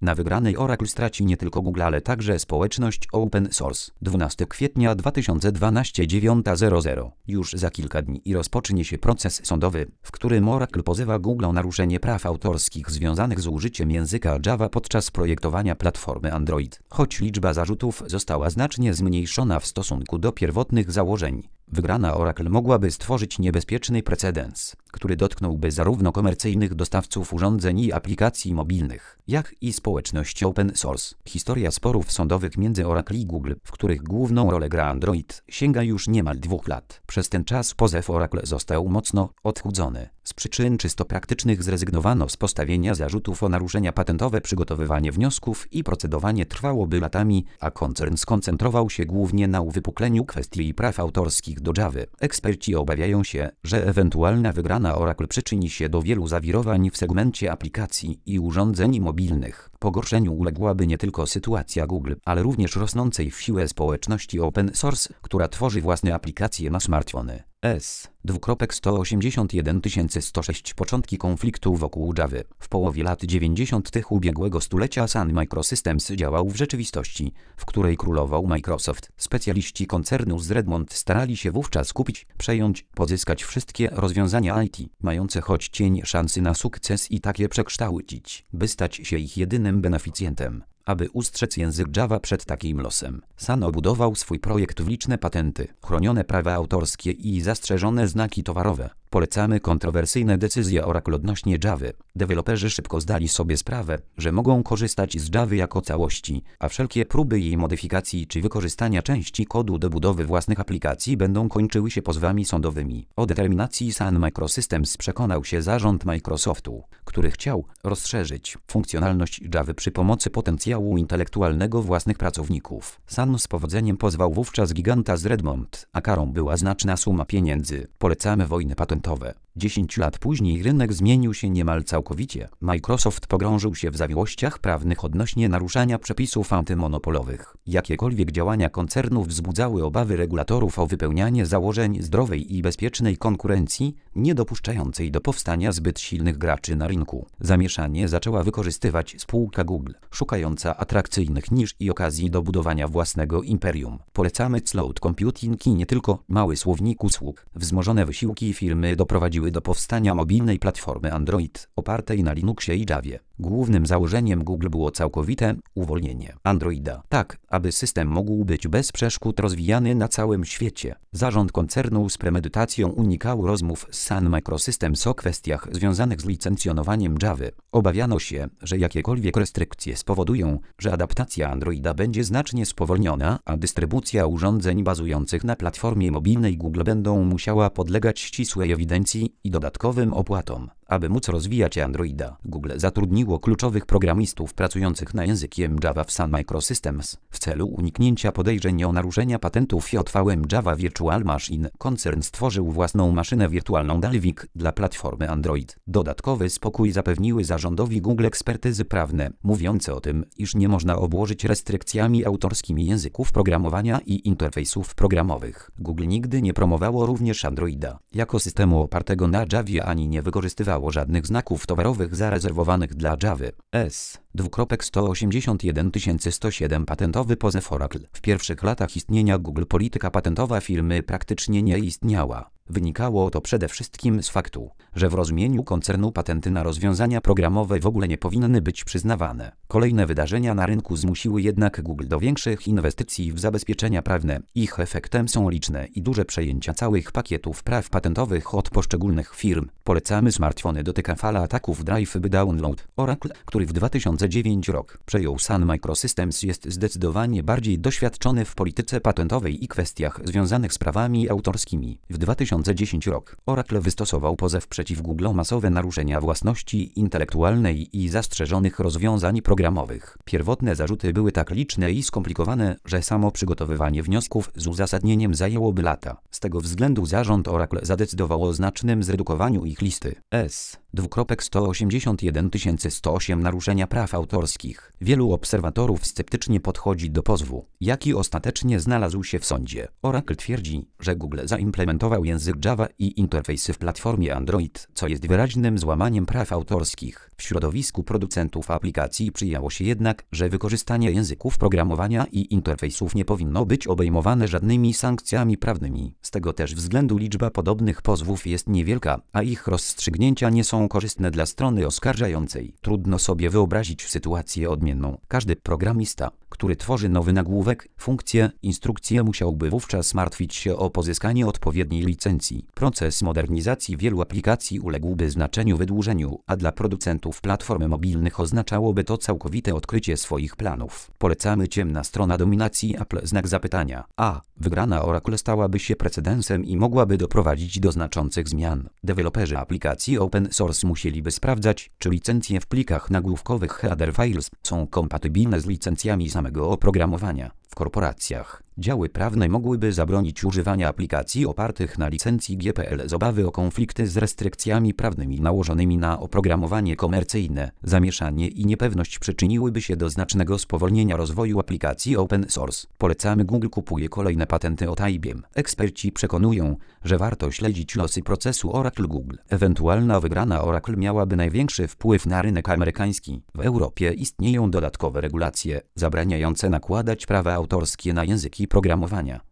Na wygranej Oracle straci nie tylko Google, ale także społeczność open source. 12 kwietnia 2012 9:00. Już za kilka dni rozpocznie się proces sądowy, w którym Oracle pozywa Google o naruszenie praw autorskich związanych z użyciem języka Java podczas projektowania platformy Android. Choć liczba zarzutów została znacznie zmniejszona w stosunku do pierwotnych założeń, wygrana Oracle mogłaby stworzyć niebezpieczny precedens, który dotknąłby zarówno komercyjnych dostawców urządzeń i aplikacji mobilnych, jak i społeczności open source. Historia sporów sądowych między Oracle i Google, w których główną rolę gra Android, sięga już niemal 2 lat. Przez ten czas pozew Oracle został mocno odchudzony. Z przyczyn czysto praktycznych zrezygnowano z postawienia zarzutów o naruszenia patentowe. Przygotowywanie wniosków i procedowanie trwałoby latami, a koncern skoncentrował się głównie na uwypukleniu kwestii praw autorskich do Java. Eksperci obawiają się, że ewentualna wygrana Oracle przyczyni się do wielu zawirowań w segmencie aplikacji i urządzeń mobilnych. Pogorszeniu uległaby nie tylko sytuacja Google, ale również rosnącej w siłę społeczności open source, która tworzy własne aplikacje na smartfony. 181 Początki konfliktu wokół Java. W połowie lat 90. ubiegłego stulecia Sun Microsystems działał w rzeczywistości, w której królował Microsoft. Specjaliści koncernu z Redmond starali się wówczas kupić, przejąć, pozyskać wszystkie rozwiązania IT, mające choć cień szansy na sukces i takie przekształcić, by stać się ich jedynym beneficjentem. Aby ustrzec język Java przed takim losem, Sun obudował swój projekt w liczne patenty, chronione prawa autorskie i zastrzeżone znaki towarowe. Polecamy kontrowersyjne decyzje Oracle odnośnie Java. Deweloperzy szybko zdali sobie sprawę, że mogą korzystać z Java jako całości, a wszelkie próby jej modyfikacji czy wykorzystania części kodu do budowy własnych aplikacji będą kończyły się pozwami sądowymi. O determinacji Sun Microsystems przekonał się zarząd Microsoftu, który chciał rozszerzyć funkcjonalność Java przy pomocy potencjału intelektualnego własnych pracowników. Sun z powodzeniem pozwał wówczas giganta z Redmond, a karą była znaczna suma pieniędzy. Polecamy wojny patentowe. 10 lat później rynek zmienił się niemal całkowicie. Microsoft pogrążył się w zawiłościach prawnych odnośnie naruszania przepisów antymonopolowych. Jakiekolwiek działania koncernu wzbudzały obawy regulatorów o wypełnianie założeń zdrowej i bezpiecznej konkurencji, nie dopuszczającej do powstania zbyt silnych graczy na rynku. Zamieszanie zaczęła wykorzystywać spółka Google, szukająca atrakcyjnych nisz i okazji do budowania własnego imperium. Polecamy cloud computing i nie tylko mały słownik usług. Wzmożone wysiłki firmy doprowadziły do powstania mobilnej platformy Android, opartej na Linuxie i Javie. Głównym założeniem Google było całkowite uwolnienie Androida, tak aby system mógł być bez przeszkód rozwijany na całym świecie. Zarząd koncernu z premedytacją unikał rozmów z Sun Microsystems o kwestiach związanych z licencjonowaniem Java. Obawiano się, że jakiekolwiek restrykcje spowodują, że adaptacja Androida będzie znacznie spowolniona, a dystrybucja urządzeń bazujących na platformie mobilnej Google będą musiała podlegać ścisłej ewidencji i dodatkowym opłatom. Aby móc rozwijać Androida, Google zatrudniło kluczowych programistów pracujących nad językiem Java w Sun Microsystems. W celu uniknięcia podejrzeń o naruszenia patentów JVM Java Virtual Machine, koncern stworzył własną maszynę wirtualną Dalvik dla platformy Android. Dodatkowy spokój zapewniły zarządowi Google ekspertyzy prawne, mówiące o tym, iż nie można obłożyć restrykcjami autorskimi języków programowania i interfejsów programowych. Google nigdy nie promowało również Androida jako systemu opartego na Javie ani nie wykorzystywało żadnych znaków towarowych zarezerwowanych dla Java. 181 Patentowy pozew Oracle. W pierwszych latach istnienia Google polityka patentowa firmy praktycznie nie istniała. Wynikało to przede wszystkim z faktu, że w rozumieniu koncernu patenty na rozwiązania programowe w ogóle nie powinny być przyznawane. Kolejne wydarzenia na rynku zmusiły jednak Google do większych inwestycji w zabezpieczenia prawne. Ich efektem są liczne i duże przejęcia całych pakietów praw patentowych od poszczególnych firm. Polecamy smartfony. Dotyka fala ataków Drive by Download. Oracle, który w 2009 rok przejął Sun Microsystems, jest zdecydowanie bardziej doświadczony w polityce patentowej i kwestiach związanych z prawami autorskimi. W 2010 rok Oracle wystosował pozew przeciw Google o masowe naruszenia własności intelektualnej i zastrzeżonych rozwiązań programowych. Pierwotne zarzuty były tak liczne i skomplikowane, że samo przygotowywanie wniosków z uzasadnieniem zajęłoby lata. Z tego względu zarząd Oracle zadecydował o znacznym zredukowaniu ich listy. 2,181 108 naruszenia praw autorskich. Wielu obserwatorów sceptycznie podchodzi do pozwu, jaki ostatecznie znalazł się w sądzie. Oracle twierdzi, że Google zaimplementował język Java i interfejsy w platformie Android, co jest wyraźnym złamaniem praw autorskich. W środowisku producentów aplikacji przyjęło się jednak, że wykorzystanie języków programowania i interfejsów nie powinno być obejmowane żadnymi sankcjami prawnymi. Z tego też względu liczba podobnych pozwów jest niewielka, a ich rozstrzygnięcia nie są korzystne dla strony oskarżającej. Trudno sobie wyobrazić sytuację odmienną. Każdy programista, który tworzy nowy nagłówek, funkcję, instrukcję, musiałby wówczas martwić się o pozyskanie odpowiedniej licencji. Proces modernizacji wielu aplikacji uległby znaczeniu wydłużeniu, a dla producentów platform mobilnych oznaczałoby to całkowite odkrycie swoich planów. Polecamy ciemna strona dominacji Apple znak zapytania. Wygrana Oracle stałaby się precedensem i mogłaby doprowadzić do znaczących zmian. Deweloperzy aplikacji open source musieliby sprawdzać, czy licencje w plikach nagłówkowych header files są kompatybilne z licencjami samego oprogramowania. W korporacjach działy prawne mogłyby zabronić używania aplikacji opartych na licencji GPL z obawy o konflikty z restrykcjami prawnymi nałożonymi na oprogramowanie komercyjne. Zamieszanie i niepewność przyczyniłyby się do znacznego spowolnienia rozwoju aplikacji open source. Polecamy Google kupuje kolejne patenty od IBM. Eksperci przekonują, że warto śledzić losy procesu Oracle Google. Ewentualna wygrana Oracle miałaby największy wpływ na rynek amerykański. W Europie istnieją dodatkowe regulacje zabraniające nakładać prawa autorskie na języki programowania.